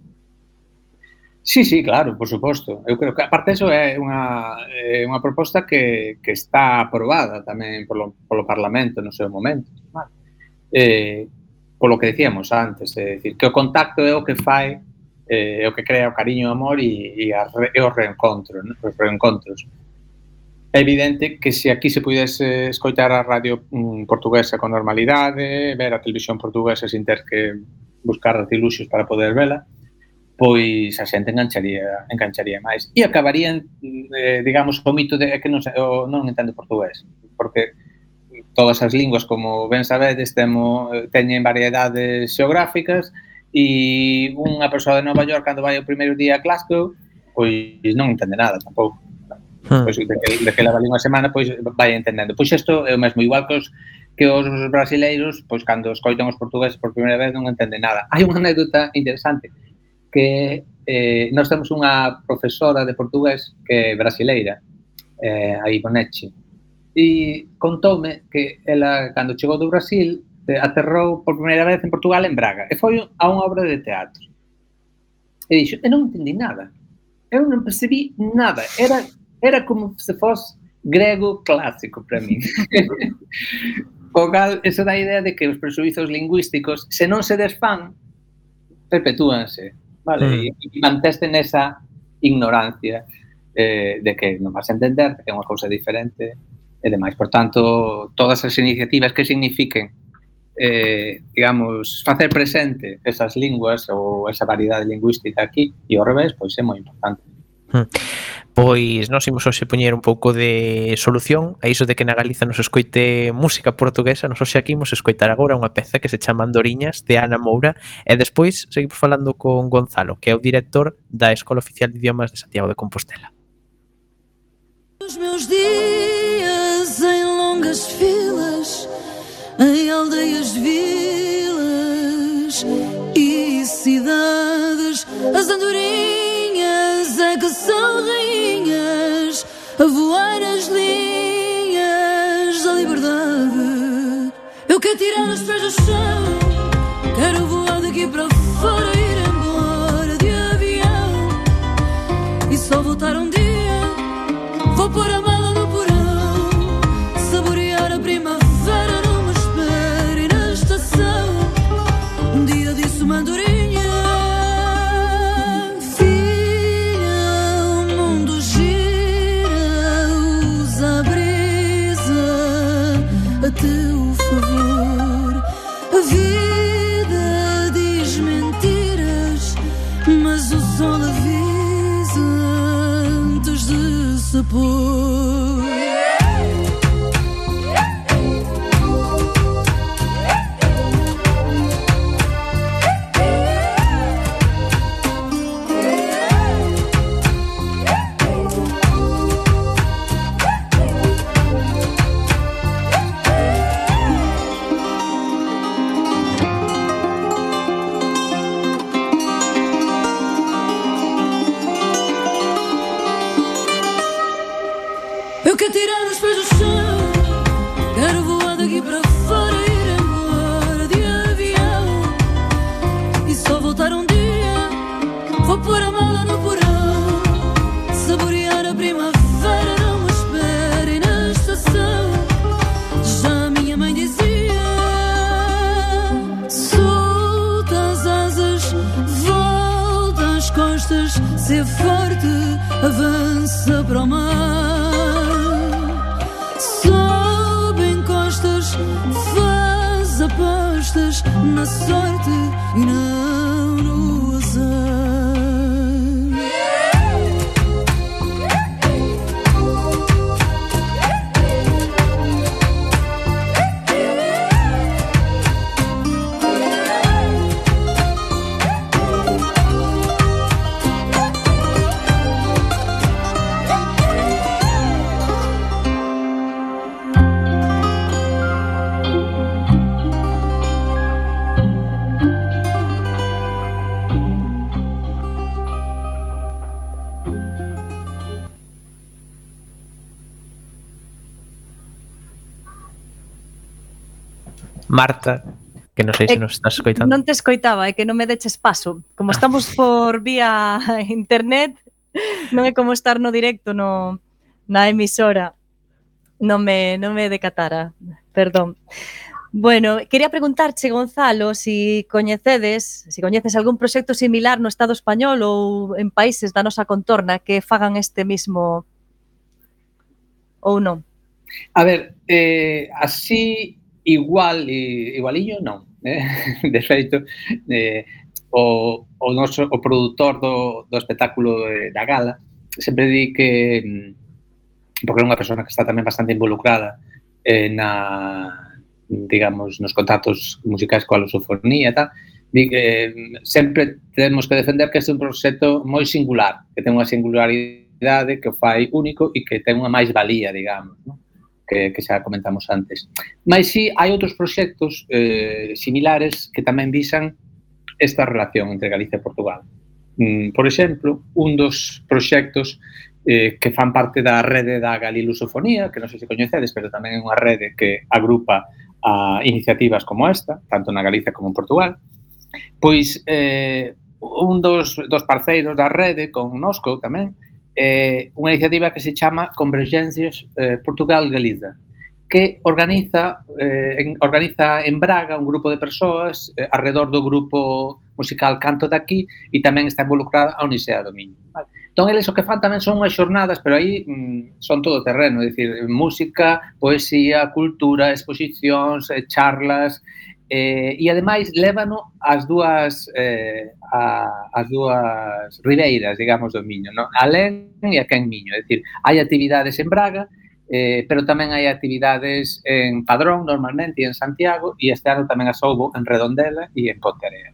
Sí, sí, claro, por suposto. Eu creo que, aparte, eso é unha, é unha proposta que, que está aprobada tamén polo, polo Parlamento no seu momento. Vale. Eh, polo que decíamos antes, é dicir, que o contacto é o que fai, eh, é o que crea o cariño, o amor e, e, a, e os reencontros, ¿no? Os reencontros. É evidente que se aquí se pudese escoitar a radio mm, portuguesa con normalidade, ver a televisión portuguesa sin ter que buscar artiluxos para poder vela, pois a xente engancharía, engancharía máis. E acabarían, eh, digamos, o mito de que non, o, non entende portugués, porque todas as linguas, como ben sabedes, temo, teñen variedades xeográficas e unha persoa de Nova York, cando vai o primeiro día a Glasgow, pois non entende nada tampouco. Pois, de que, de que leva ali unha semana, pois vai entendendo. Pois isto é o mesmo, igual que os, que os brasileiros, pois cando escoitan os portugueses por primeira vez non entenden nada. Hai unha anécdota interesante, que eh, nós temos unha profesora de portugués que é brasileira, eh, a Iboneche, e contoume que ela, cando chegou do Brasil, eh, aterrou por primeira vez en Portugal, en Braga, e foi a unha obra de teatro. E dixo, eu non entendi nada, eu non percebi nada, era, era como se fose grego clásico para mí. O cal, eso dá a idea de que os presuizos lingüísticos, se non se desfán, perpetúanse. Vale, mm. e, e manteste nesa ignorancia eh, de que non vas a entender, que é unha cousa diferente e demais. Por tanto, todas as iniciativas que signifiquen, eh, digamos, facer presente esas linguas ou esa variedade lingüística aquí e ao revés, pois é moi importante. Pois nós imos hoxe poñer un pouco de solución a iso de que na Galiza nos escoite música portuguesa. Nos hoxe aquí imos escoitar agora unha peza que se chama Andoriñas, de Ana Moura, e despois seguimos falando con Gonzalo, que é o director da Escola Oficial de Idiomas de Santiago de Compostela. Os meus dias em longas filas, em aldeias, vilas e cidades, as andorinhas é que são rainhas, a voar nas linhas da liberdade. Eu quero tirar os pés do chão, quero voar daqui para fora, ir embora de avião e só voltar um dia. Vou pôr a mala no porão, saborear a primavera numa espera e na estação. Um dia disse uma andorinha: filha, o mundo gira, usa a brisa a teu favor. A vida diz mentiras, mas o sol avisa antes de se pôr. Eu quero tirar os pés do chão, quero voar daqui para fora, ir embora de avião e só voltar um dia. Vou pôr a mala no porão, saborear a primavera numa espera e na estação. Já a minha mãe dizia: solta as asas, volta às costas, ser forte, avança para o mar. Faz apostas na sorte e não no azar. Marta, que non sei se nos estás escoitando. Non te escoitaba, é que non me deches paso. Como estamos por vía internet, non é como estar no directo no, na emisora. Non me, non me decatara, perdón. Bueno, quería preguntarche, Gonzalo, si coñecedes, si coñeces algún proxecto similar no Estado español ou en países da nosa contorna que fagan este mismo ou non? A ver, eh, así igual, igualiño non, eh? De feito, eh, o, o noso o produtor do, do espectáculo de, da gala sempre di que, porque é unha persona que está tamén bastante involucrada eh, na, digamos, nos contactos musicais coa lusofonía e tal, di que eh, sempre temos que defender que este é un proxecto moi singular, que ten unha singularidade que o fai único e que ten unha máis valía, digamos, non? Que, que xa comentamos antes. Mas sí, hai outros proxectos eh, similares que tamén visan esta relación entre Galicia e Portugal. Mm, por exemplo, un dos proxectos eh, que fan parte da rede da Galilusofonía, que non sei se coñecedes, pero tamén é unha rede que agrupa a iniciativas como esta, tanto na Galicia como en Portugal, pois eh, un dos, dos parceiros da rede, con Nosco tamén, eh, unha iniciativa que se chama Convergencias eh, Portugal-Galiza, que organiza, eh, en, organiza en Braga un grupo de persoas eh, alrededor do grupo musical Canto de Aquí e tamén está involucrada a Unisea do Miño. Vale? Entón, eles o que fan tamén son unhas xornadas, pero aí mm, son todo terreno, é dicir, música, poesía, cultura, exposicións, eh, charlas, Eh, e ademais lévano as dúas eh, a, as dúas ribeiras, digamos, do Miño, no? Alén e a Quen Miño, é dicir, hai actividades en Braga, eh, pero tamén hai actividades en Padrón normalmente e en Santiago, e este ano tamén as houbo en Redondela e en Ponteareas.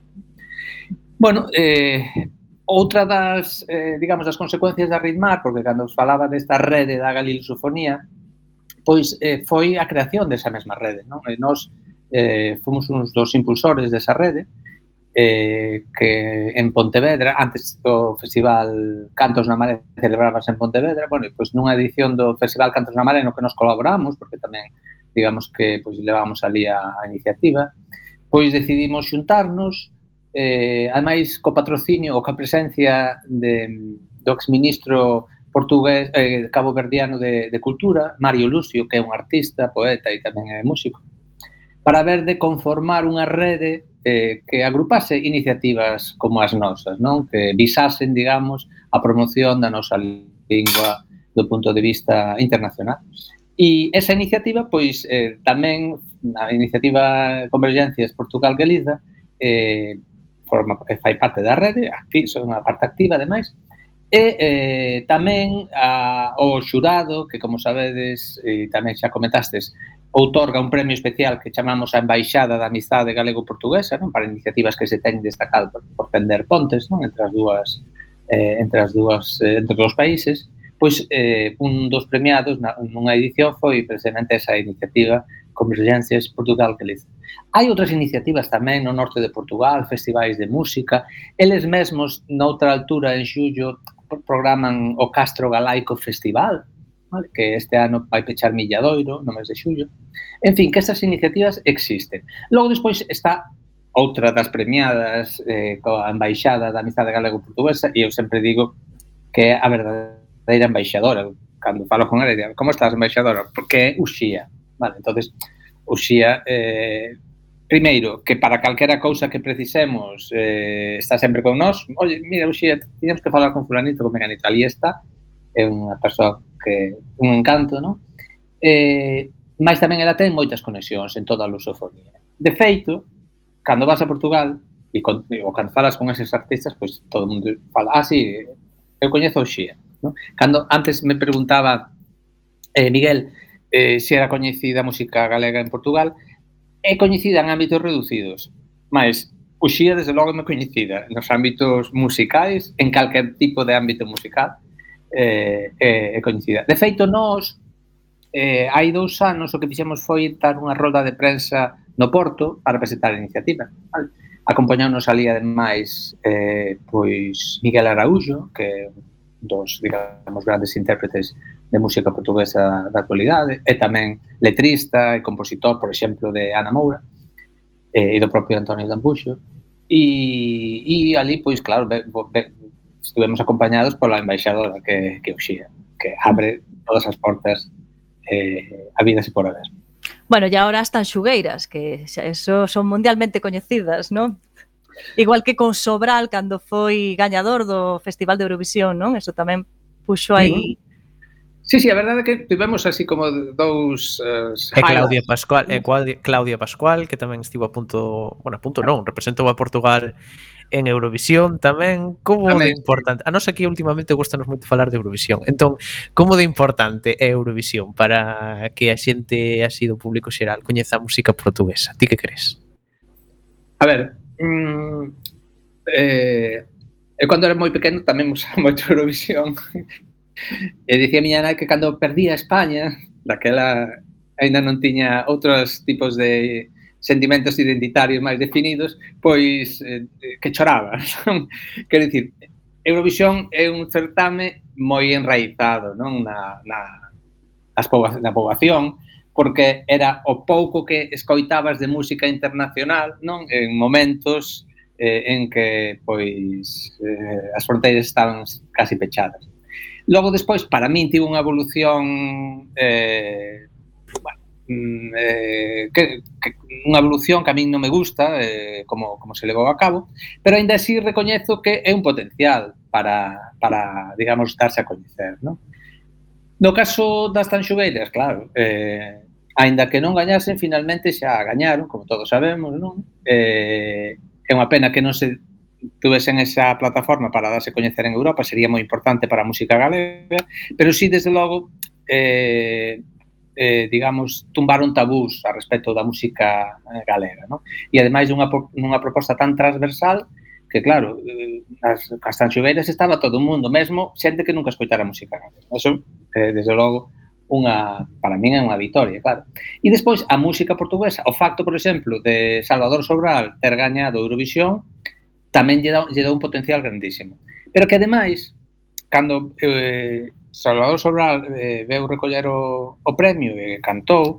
Bueno, eh, outra das, eh, digamos, das consecuencias da Ritmar, porque cando os falaba desta rede da Galilosofonía, pois eh, foi a creación desa mesma rede, non? E nós Eh, fomos uns dos impulsores desa rede eh, que en Pontevedra, antes do Festival Cantos na Maré celebrábase en Pontevedra, bueno, pois nunha edición do Festival Cantos na Maré no que nos colaboramos, porque tamén, digamos que pois levamos ali a, a iniciativa, pois decidimos xuntarnos, eh, ademais co patrocinio ou ca presencia de, do exministro portugués, eh, cabo-verdiano de, de Cultura, Mario Lucio, que é un artista, poeta e tamén é músico, para ver de conformar unha rede eh, que agrupase iniciativas como as nosas, non? Que visasen, digamos, a promoción da nosa lingua do punto de vista internacional. E esa iniciativa, pois, eh, tamén, a iniciativa Convergencias Portugal-Galiza, eh, forma, fai parte da rede, acti, son unha parte activa, ademais, e eh, tamén a, o xurado, que como sabedes, e tamén xa comentastes, outorga un premio especial que chamamos a Embaixada da Amizade Galego-Portuguesa, non? Para iniciativas que se ten destacado por, por tender pontes, non? Entre as dúas, eh, entre as dúas, eh, entre os países, pois eh, un dos premiados na, nunha edición foi precisamente esa iniciativa Convergencias Portugal-Galiza. Hai outras iniciativas tamén no norte de Portugal, festivais de música, eles mesmos noutra altura en xullo programan o Castro Galaico Festival, vale? Que este ano vai pechar Milladoiro no mes de xullo. En fin, que estas iniciativas existen. Logo, despois, está outra das premiadas eh, coa Embaixada da Amizade Galego-Portuguesa, e eu sempre digo que é a verdadeira embaixadora. Cando falo con ela, digo, como estás, embaixadora? Porque é Uxía. Vale, entonces, Uxía, eh, primeiro, que para calquera cousa que precisemos eh, está sempre con nós. Oye, mira, Uxía, tiñamos que falar con fulanito, con meganito. Ali está, é unha persoa que un encanto, non? Eh, mais tamén ela ten moitas conexións en toda a lusofonía. De feito, cando vas a Portugal e con, ou cando falas con eses artistas, pois todo o mundo fala, ah, sí, eu coñezo a Uxía, non? Cando antes me preguntaba eh, Miguel eh, se era coñecida a música galega en Portugal, é coñecida en ámbitos reducidos, mas Uxía, desde logo, é coñecida nos ámbitos musicais, en calquer tipo de ámbito musical, eh, é, é coñecida. De feito, nós, eh, hai dous anos, o que fixemos foi dar unha rolda de prensa no Porto para presentar a iniciativa. Vale? Acompañámonos ali, ademais, eh, pois Miguel Araújo, que é dos, digamos, grandes intérpretes de música portuguesa da actualidade, e tamén letrista e compositor, por exemplo, de Ana Moura, e do propio Antonio Dambuxo. E, e ali, pois, claro, be, be, estuvemos acompañados pola embaixadora que, que Uxía, que abre todas as portas eh, a vida se por haber. Bueno, e agora as tanxugueiras, que xa, eso son mundialmente coñecidas, non? Igual que con Sobral, cando foi gañador do Festival de Eurovisión, non? Eso tamén puxo aí... Sí, sí, a verdade é que tivemos así como dous... Uh, e Claudia Pascual, e Claudia Pascual, que tamén estivo a punto... Bueno, a punto non, representou a Portugal en Eurovisión tamén. Como de importante... A nos aquí últimamente gustanos moito falar de Eurovisión. Entón, como de importante é Eurovisión para que a xente, así do público xeral, coñeza a música portuguesa? Ti que crees? A ver... Mm, eh, eu cando era moi pequeno tamén usaba moito Eurovisión. E dicía a miña nai que cando perdía a España, daquela ainda non tiña outros tipos de sentimentos identitarios máis definidos, pois eh, que choraba. Quero dicir, Eurovisión é un certame moi enraizado, non, na, na, na poboación, porque era o pouco que escoitabas de música internacional, non, en momentos eh, en que pois eh, as fronteiras estaban casi pechadas. Logo, despois, para min, tivo unha evolución eh, bueno, eh, que, que, unha evolución que a min non me gusta, eh, como, como se levou a cabo, pero ainda así recoñezo que é un potencial para, para digamos, darse a coñecer, non? No caso das tanxugueiras, claro, eh, aínda que non gañasen, finalmente xa gañaron, como todos sabemos, non? Eh, é unha pena que non se tuvesen esa plataforma para darse a coñecer en Europa, sería moi importante para a música galega, pero sí, desde logo, eh, eh, digamos, tumbaron tabús a respecto da música galega, non? E ademais dunha, dunha proposta tan transversal que, claro, nas Castanxoveiras estaba todo o mundo, mesmo xente que nunca escoitara música galega. Eso, eh, desde logo, unha, para min é unha vitoria, claro. E despois, a música portuguesa, o facto, por exemplo, de Salvador Sobral ter gañado Eurovisión, tamén lle dá, lle dá un potencial grandísimo. Pero que, ademais, cando eh, Salvador Sobral eh, veu recoller o, o premio e cantou,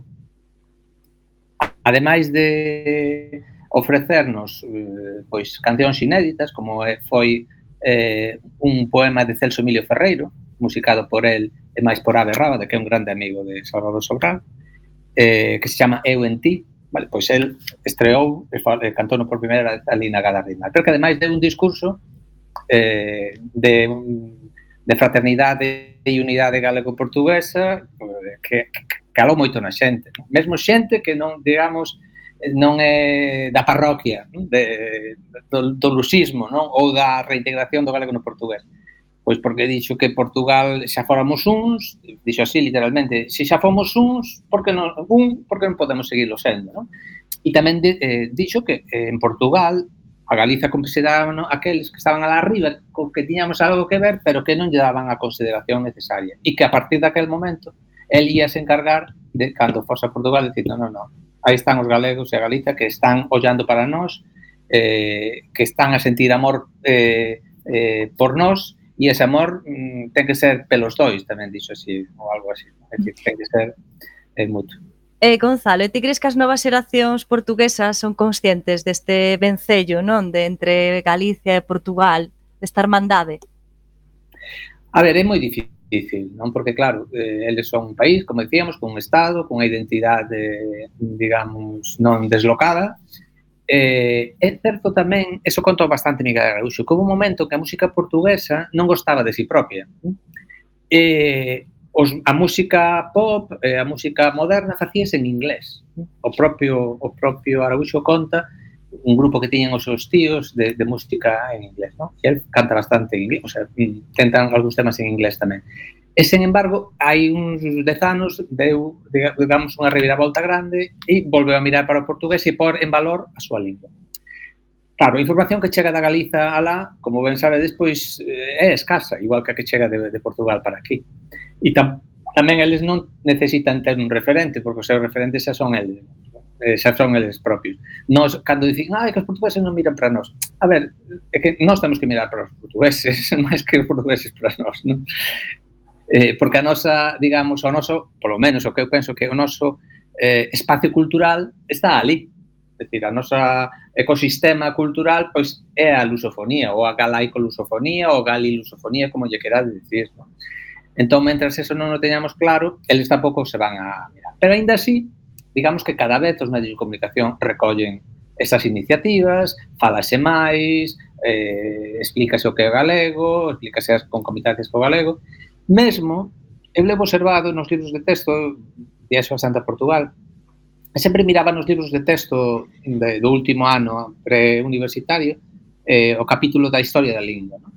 ademais de ofrecernos eh, pois cancións inéditas, como eh, foi eh, un poema de Celso Emilio Ferreiro, musicado por el e máis por Ave Rábade, que é un grande amigo de Salvador Sobral, eh, que se chama Eu en ti. Vale, pois el estreou e cantou por primeira vez ali na Gala Ritmar. Pero que ademais deu un discurso eh, de, de fraternidade e unidade galego-portuguesa que, que calou moito na xente. Mesmo xente que non, digamos, non é da parroquia, non? De, do, do lusismo, non? Ou da reintegración do galego no portugués. Pois porque dixo que Portugal xa fóramos uns, dixo así literalmente, se xa fomos uns, por que non, un, por que non podemos seguirlo sendo, non? E tamén de, eh, dixo que eh, en Portugal a Galiza consideraban, no, aqueles que estaban alá arriba, co que tiñamos algo que ver, pero que non lle daban a consideración necesaria. E que a partir daquel momento, el ia se encargar de, cando fose a Portugal, decir, non, non, non, aí están os galegos e a Galiza que están ollando para nós, eh, que están a sentir amor eh, eh, por nós, e ese amor mm, ten que ser pelos dois, tamén dixo así, ou algo así. É dicir, ten que ser eh, mutuo. Eh, Gonzalo, ti crees que as novas xeracións portuguesas son conscientes deste vencello, non, de entre Galicia e Portugal, desta hermandade? A ver, é moi difícil, non? Porque, claro, eh, eles son un país, como decíamos, con un estado, con unha identidade, digamos, non deslocada. Eh, é certo tamén, eso contou bastante Miguel Araúxo, que houve un momento que a música portuguesa non gostaba de si propia. Eh, os, a música pop, eh, a música moderna facíase en inglés. O propio, o propio Araúxo conta un grupo que tiñen os seus tíos de, de música en inglés, ¿no? E el canta bastante en inglés, o sea, tentan algúns temas en inglés tamén. E, sen embargo, hai uns dez anos deu, digamos, unha reviravolta grande e volveu a mirar para o portugués e pôr en valor a súa lingua. Claro, a información que chega da Galiza alá, como ben sabedes, pois é escasa, igual que a que chega de, de Portugal para aquí. E tam, tamén eles non necesitan ter un referente, porque os seus referentes xa son eles, xa son eles propios. Nos, cando dicen, ah, que os portugueses non miran para nós. A ver, é que nós temos que mirar para os portugueses, máis que os portugueses para nós, non? Eh, porque a nosa, digamos, o noso, polo menos o que eu penso que o noso eh, espacio cultural está ali. É dicir, a nosa ecosistema cultural pois é a lusofonía, ou a galaico-lusofonía, ou gali-lusofonía, como lle querades dicir, non? Entón, mentras eso non o teñamos claro, eles tampouco se van a mirar. Pero, aínda así, digamos que cada vez os medios de comunicación recollen esas iniciativas, falase máis, eh, explícase o que é galego, explícase as concomitancias co galego. Mesmo, eu levo observado nos libros de texto, viaxo a Santa Portugal, e sempre miraba nos libros de texto de, do último ano pre-universitario eh, o capítulo da historia da lingua. ¿No?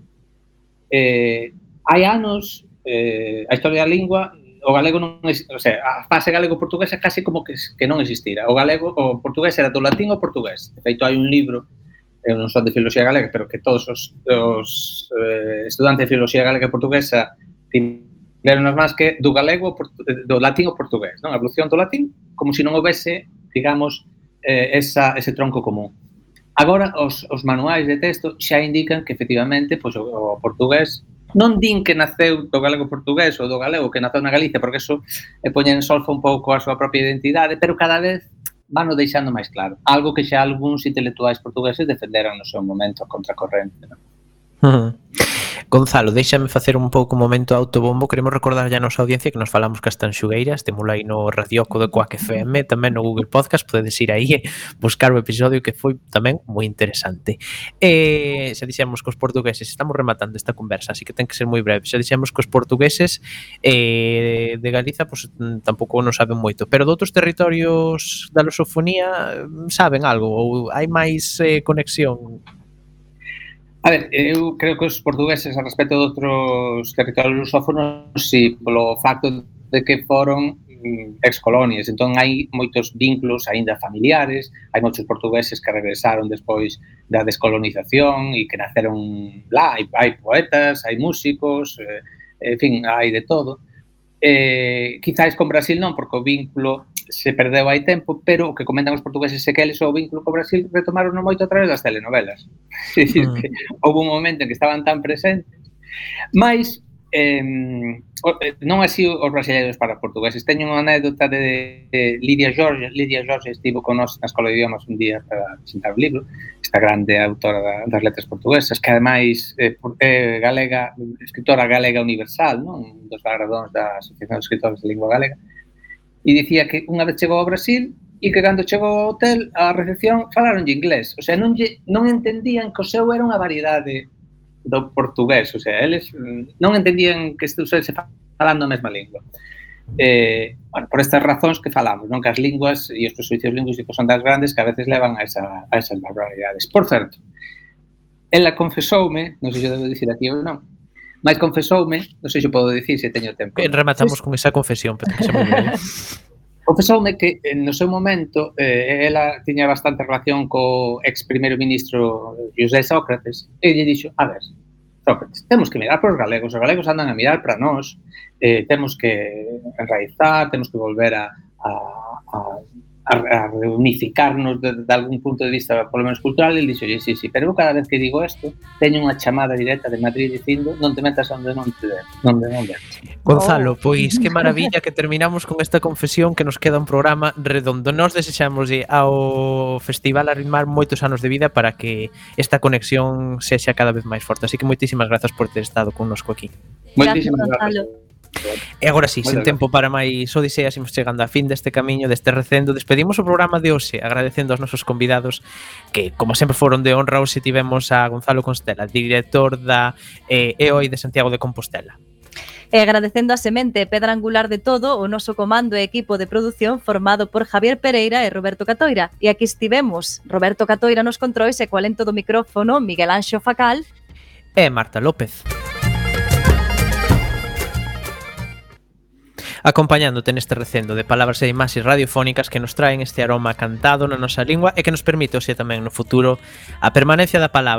Eh, hai anos, eh, a historia da lingua, o galego non, o sea, a fase galego-portuguesa casi como que, que non existira. O galego, o portugués era do latín ao portugués. De feito, hai un libro, eu non son de filoloxía galega, pero que todos os, os eh, estudantes de filoloxía galega e portuguesa tiveron máis que do galego, do latín ao portugués, non? A evolución do latín, como se non houvese, digamos, eh, esa, ese tronco común. Agora, os, os manuais de texto xa indican que, efectivamente, pois, o, o portugués non din que naceu do galego portugués ou do galego que naceu na Galicia, porque eso eh, poñe en solfa un pouco a súa propia identidade, pero cada vez van o deixando máis claro. Algo que xa algúns intelectuais portugueses defenderon no seu momento a contracorrente, non? Uh-huh. Gonzalo, déixame facer un pouco un momento autobombo. Queremos recordar a nosa audiencia que nos falamos cas Tanxugueiras, temos aí no Radioco de Quack F M, tamén no Google Podcast, podedes ir aí e buscar o episodio que foi tamén moi interesante. Eh, xa dixemos que os portugueses, estamos rematando esta conversa, así que ten que ser moi breve. Xa dixemos que os portugueses eh, de Galiza pues, tampouco non saben moito, pero de outros territorios da lusofonía saben algo ou hai máis eh, conexión? A ver, eu creo que os portugueses a respecto de outros territorios lusófonos si polo facto de que foron excolonias, entón hai moitos vínculos aínda familiares, hai moitos portugueses que regresaron despois da descolonización e que naceron lá, hai, hai poetas, hai músicos, eh, en fin, hai de todo. Eh, quizáis con Brasil non, porque o vínculo se perdeu hai tempo, pero o que comentan os portugueses é que eles o vínculo co Brasil retomaron moito a través das telenovelas. É dicir, que houve un momento en que estaban tan presentes. Mas, eh, non así os brasileiros para os portugueses. Teño unha anécdota de, de Lidia Jorge. Lidia Jorge estivo con nós na Escola de Idiomas un día para presentar un libro. Esta grande autora das letras portuguesas, que ademais é eh, galega, escritora galega universal, non? Un dos galardóns da Asociación de Escritores de Lingua Galega. E dicía que unha vez chegou ao Brasil e que cando chegou ao hotel, a recepción falaron de inglés. O sea, non, lle, non entendían que o seu era unha variedade do portugués. O sea, eles non entendían que estuvese falando a mesma lingua. Eh, bueno, por estas razóns que falamos, non que as linguas e os prejuicios lingüísticos son das grandes que a veces levan a, esa, a esas barbaridades. Por certo, ela confesoume, non sei se devo dicir aquí ou non, mas confesoume, non sei se podo dicir se teño tempo. Eh, rematamos con esa confesión, pero que xa moi ben. Confesoume que no seu momento eh, ela tiña bastante relación co ex primeiro ministro José Sócrates e lle dixo, a ver, Sócrates, temos que mirar para os galegos, os galegos andan a mirar para nós, eh, temos que enraizar, temos que volver a, a, a, a reunificarnos de, de algún punto de vista, polo menos cultural, e ele dixo, sí, sí, pero eu cada vez que digo isto, teño unha chamada directa de Madrid dicindo non te metas onde non te debes, onde non debes. Gonzalo, pois que maravilla que terminamos con esta confesión, que nos queda un programa redondo. Nos desexamos ao Festival Arritmar moitos anos de vida para que esta conexión sexa cada vez máis forte. Así que moitísimas grazas por ter estado connosco aquí. Moitísimas grazas. E agora sí, sen tempo para máis odiseas, imos chegando a fin deste camiño, deste recendo. Despedimos o programa de hoxe agradecendo aos nosos convidados que, como sempre, foron de honra. Hoxe tivemos a Gonzalo Constela, director da eh, E O I de Santiago de Compostela. E agradecendo a semente pedra angular de todo o noso comando e equipo de produción formado por Javier Pereira e Roberto Catoira. E aquí estivemos Roberto Catoira nos controis e co alento do micrófono Miguel Anxo Facal e Marta López. Acompañándote neste recendo de palabras e imaxes radiofónicas que nos traen este aroma cantado na nosa lingua e que nos permite, hoxe tamén no futuro, a permanencia da palabra